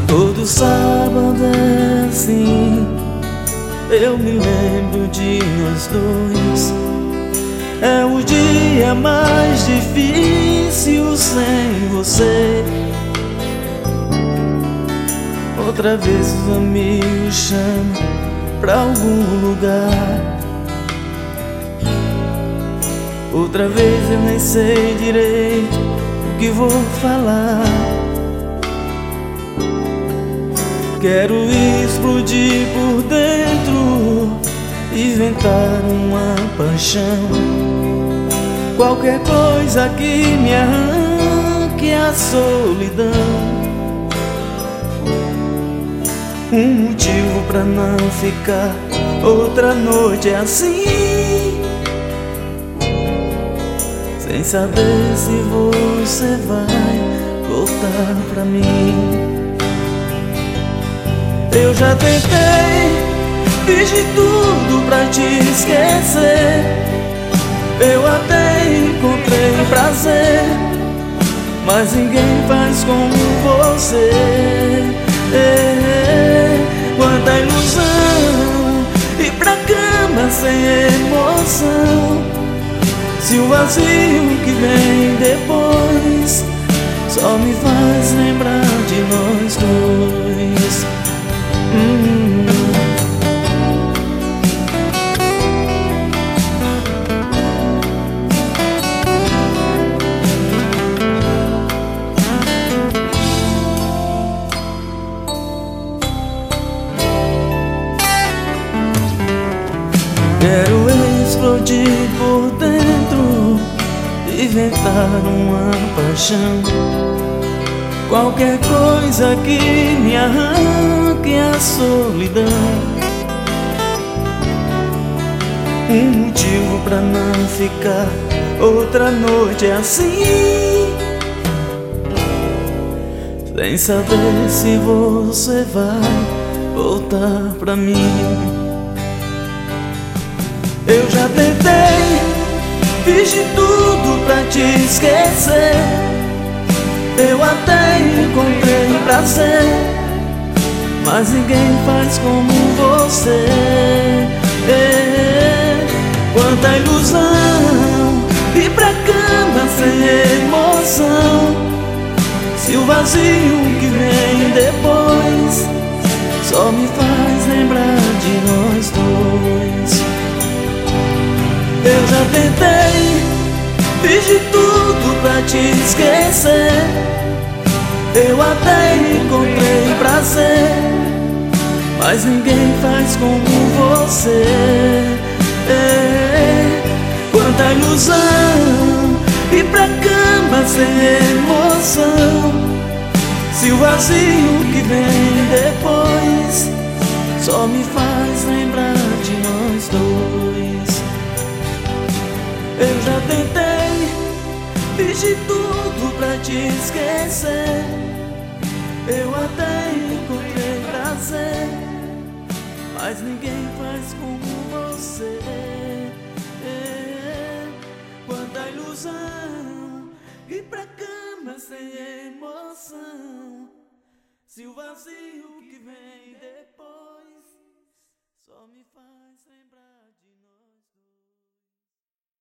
Todo sábado é assim, eu me lembro de nós dois. É o dia mais difícil sem você. Outra vez os amigos chamam pra algum lugar. Outra vez eu nem sei direito o que vou falar. Quero explodir por dentro, inventar uma paixão, qualquer coisa que me arranque a solidão. Um motivo pra não ficar outra noite assim, sem saber se você vai voltar pra mim. Eu já tentei, fiz de tudo pra te esquecer. Eu até encontrei prazer, mas ninguém faz como você. Quanta ilusão, ir pra cama sem emoção. Se o vazio que vem depois só me faz lembrar de nós dois. Quero explodir por dentro, inventar uma paixão, qualquer coisa que me arranque a solidão. Um motivo pra não ficar outra noite assim, sem saber se você vai voltar pra mim. Eu já tentei, fiz de tudo pra te esquecer. Eu até encontrei prazer, mas ninguém faz como você. Quanta ilusão, ir pra cama sem emoção. Se o vazio que vem depois só me faz lembrar de nós dois. Eu já tentei, fiz de tudo pra te esquecer. Eu até encontrei prazer, mas ninguém faz como você. Quanta ilusão, ir pra cama sem emoção. Se o vazio que vem depois só me faz lembrar de nós dois. Eu já tentei, fiz de tudo pra te esquecer. Eu até encontrei prazer, mas ninguém faz como você. Quanta ilusão, ir pra cama sem emoção. Se o vazio que vem depois